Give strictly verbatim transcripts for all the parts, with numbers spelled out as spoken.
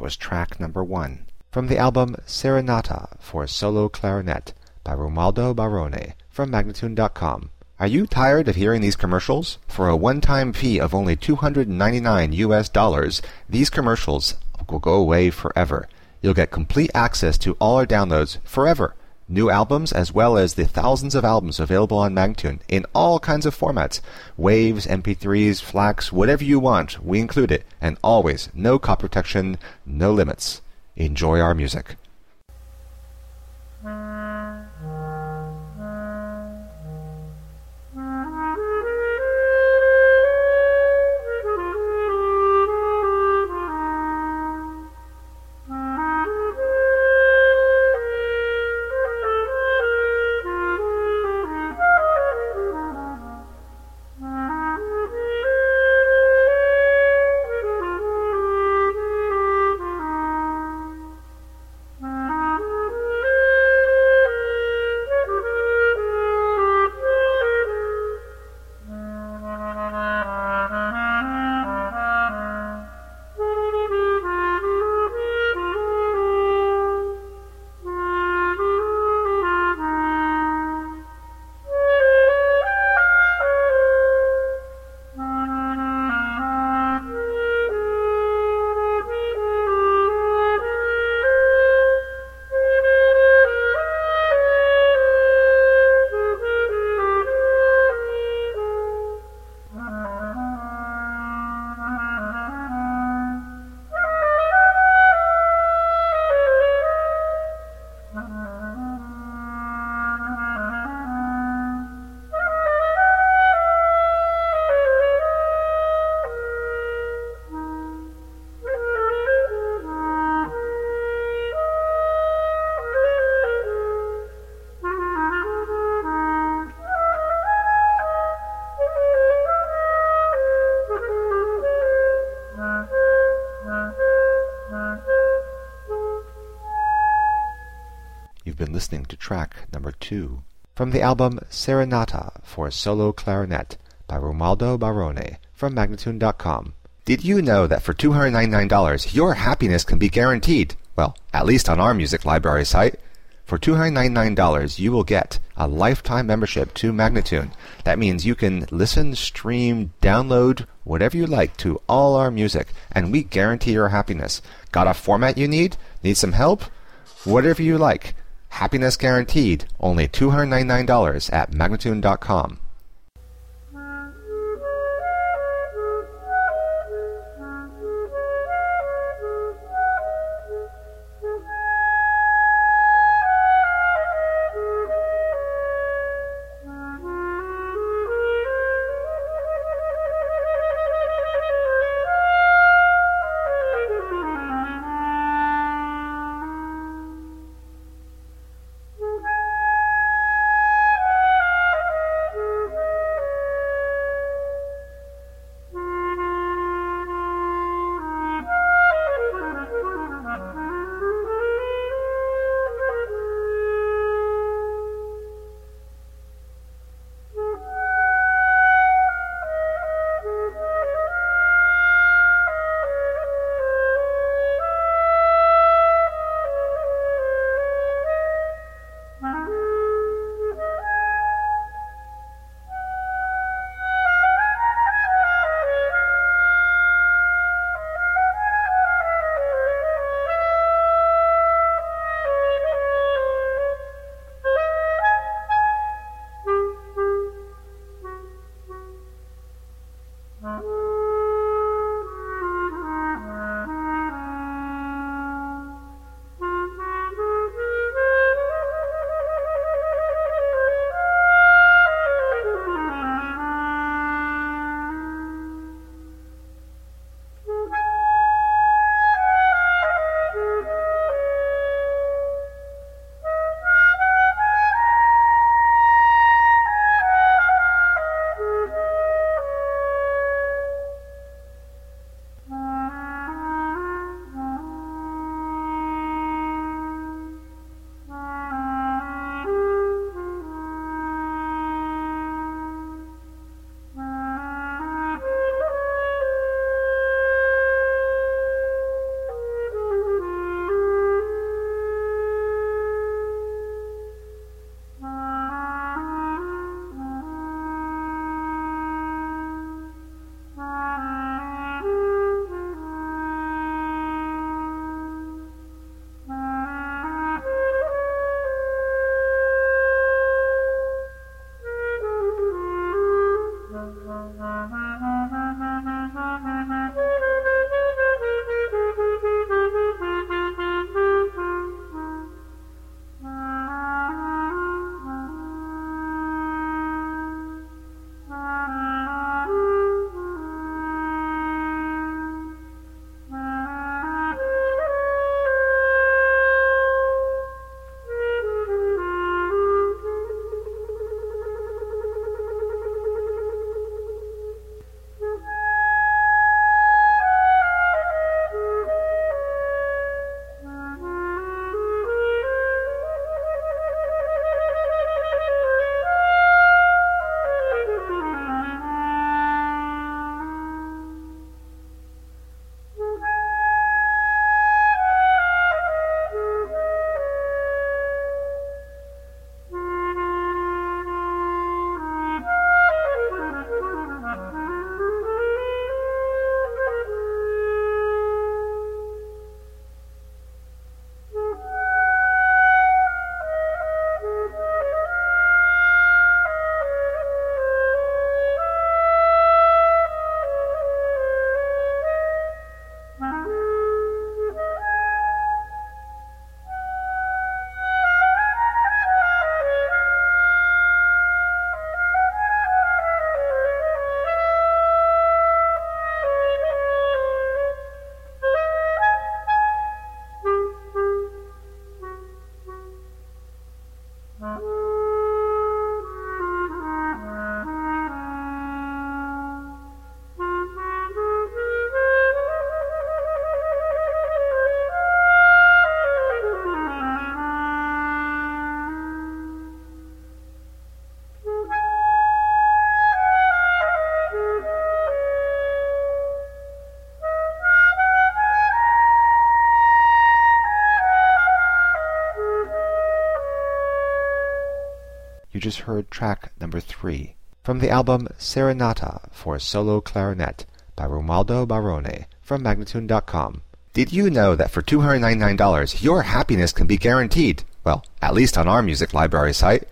was track number one. From the album Serenata for Solo Clarinet by Romualdo Barone from Magnatune dot com. Are you tired of hearing these commercials? For a one-time fee of only two hundred ninety-nine U S dollars, these commercials will go away forever. You'll get complete access to all our downloads forever. New albums as well as the thousands of albums available on Magnatune in all kinds of formats. Waves, M P threes, FLACs, whatever you want, we include it. And always, no copy protection, no limits. Enjoy our music. You've been listening to track number two. From the album Serenata for Solo Clarinet by Romualdo Barone from Magnatune dot com. Did you know that for two hundred ninety-nine dollars your happiness can be guaranteed? Well, at least on our music library site. For two hundred ninety-nine dollars you will get a lifetime membership to Magnatune. That means you can listen, stream, download, whatever you like to all our music, and we guarantee your happiness. Got a format you need? Need some help? Whatever you like. Happiness guaranteed. Only two hundred ninety-nine dollars at Magnatune dot com. You just heard track number three from the album Serenata for Solo Clarinet by Romualdo Barone from Magnatune dot com. Did you know that for two hundred ninety-nine dollars your happiness can be guaranteed? Well, at least on our music library site.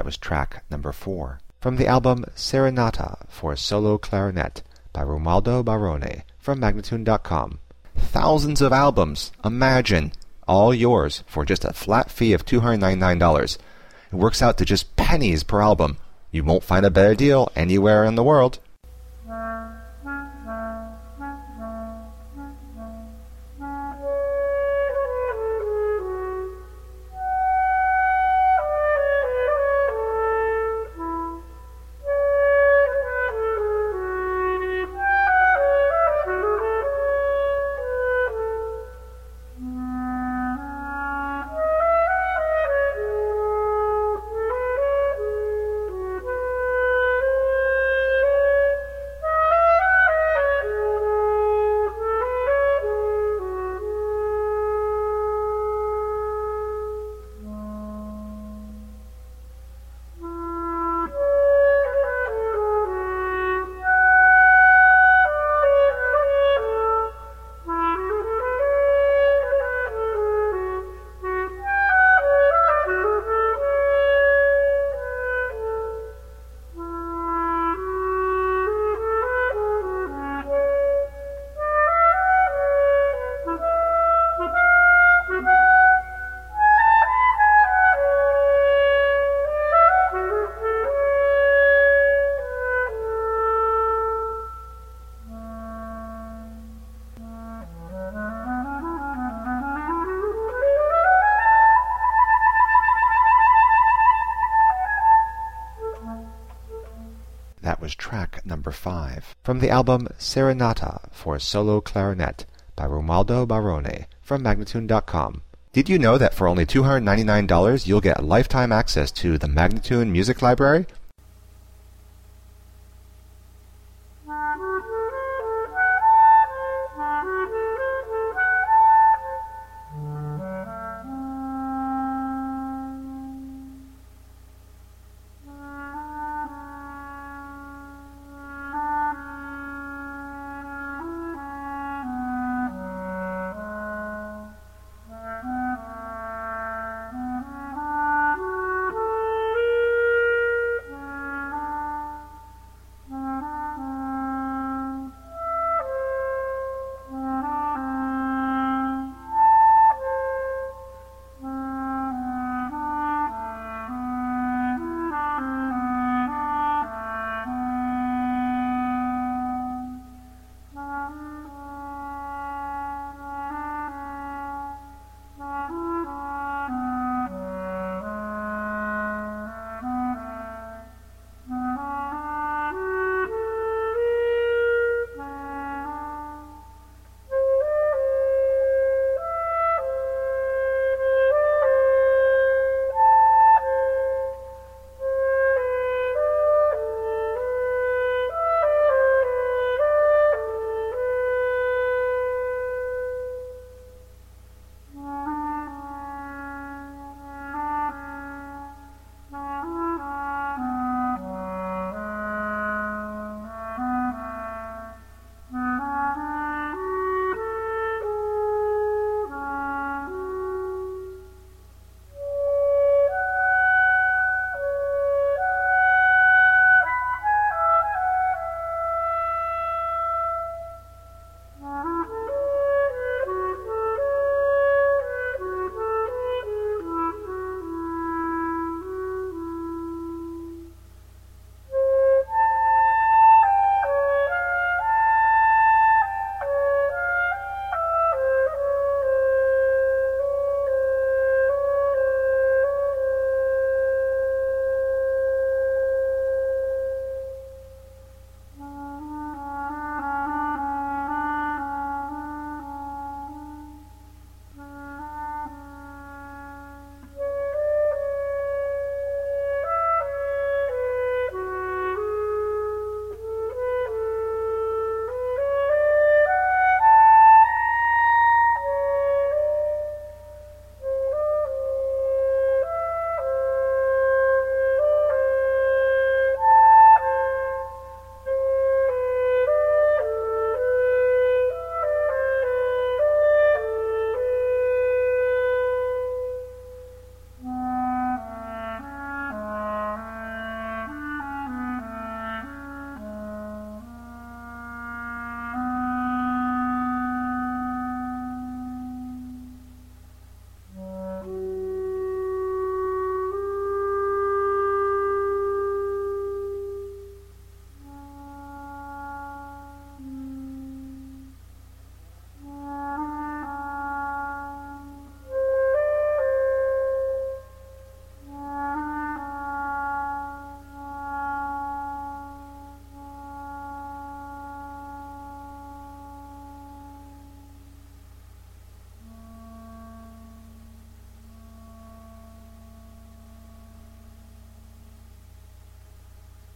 That was track number four. From the album Serenata for Solo Clarinet by Romualdo Barone from Magnatune dot com. Thousands of albums, imagine, all yours for just a flat fee of two hundred ninety-nine dollars. It works out to just pennies per album. You won't find a better deal anywhere in the world. That was track number five. From the album Serenata for Solo Clarinet by Romualdo Barone from Magnatune dot com. Did you know that for only two hundred ninety-nine dollars you'll get lifetime access to the Magnatune Music Library?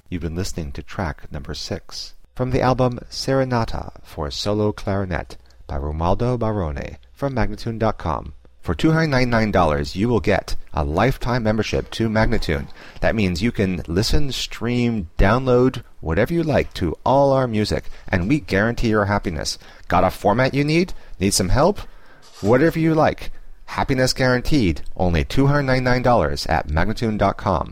You've been listening to track number six from the album Serenata for Solo Clarinet by Romualdo Barone from Magnatune dot com. For two hundred ninety-nine dollars, you will get a lifetime membership to Magnatune. That means you can listen, stream, download, whatever you like to all our music, and we guarantee your happiness. Got a format you need? Need some help? Whatever you like. Happiness guaranteed. Only two hundred ninety-nine dollars at Magnatune dot com.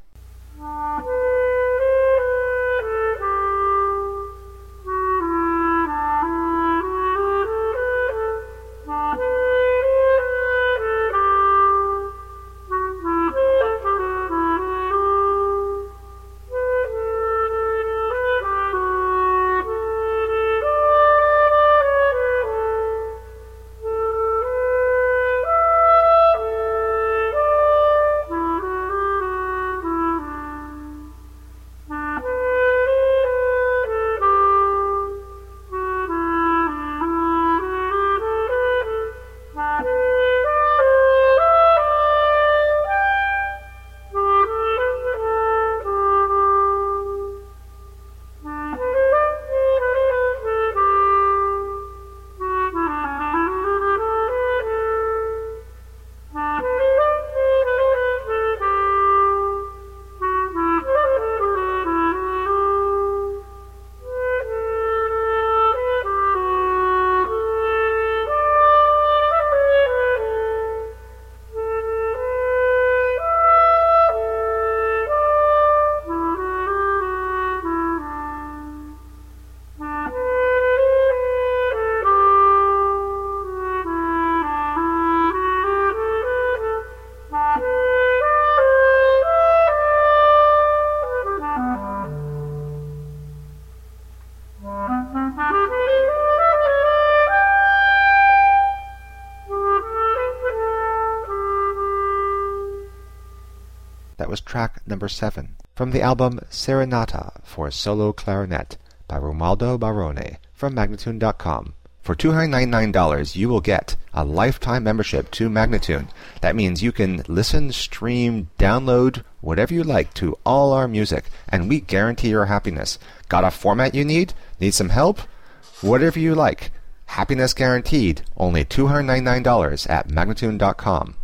That was track number seven from the album Serenata for Solo Clarinet by Romualdo Barone from Magnatune dot com. For two hundred ninety-nine dollars, you will get a lifetime membership to Magnatune. That means you can listen, stream, download, whatever you like to all our music, and we guarantee your happiness. Got a format you need? Need some help? Whatever you like. Happiness guaranteed. Only two hundred ninety-nine dollars at Magnatune dot com.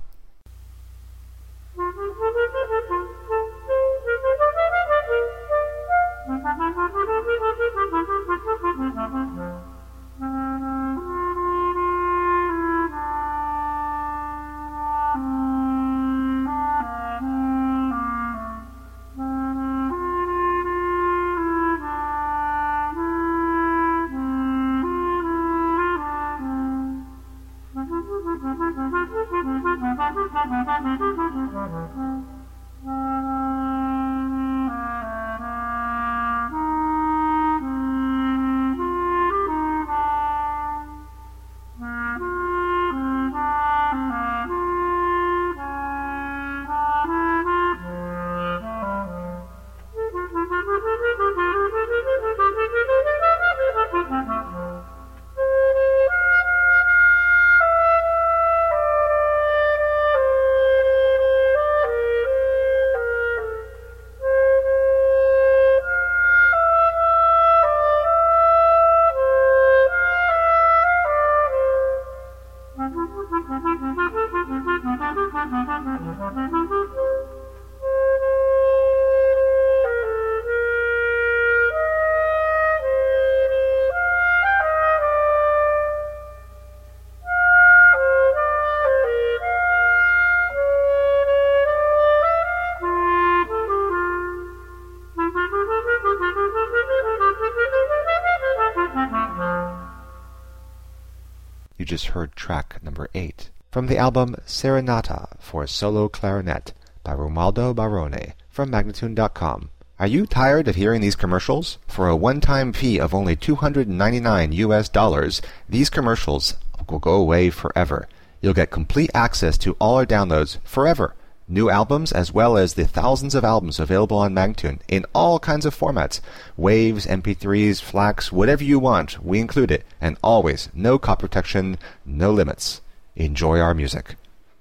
You just heard track number eight from the album Serenata for Solo Clarinet by Romualdo Barone from Magnatune dot com. Are you tired of hearing these commercials? For a one-time fee of only two hundred ninety-nine U S dollars, these commercials will go away forever. You'll get complete access to all our downloads forever. New albums as well as the thousands of albums available on Magnatune in all kinds of formats. Waves, M P threes, FLACs, whatever you want, we include it. And always, no copy protection, no limits. Enjoy our music.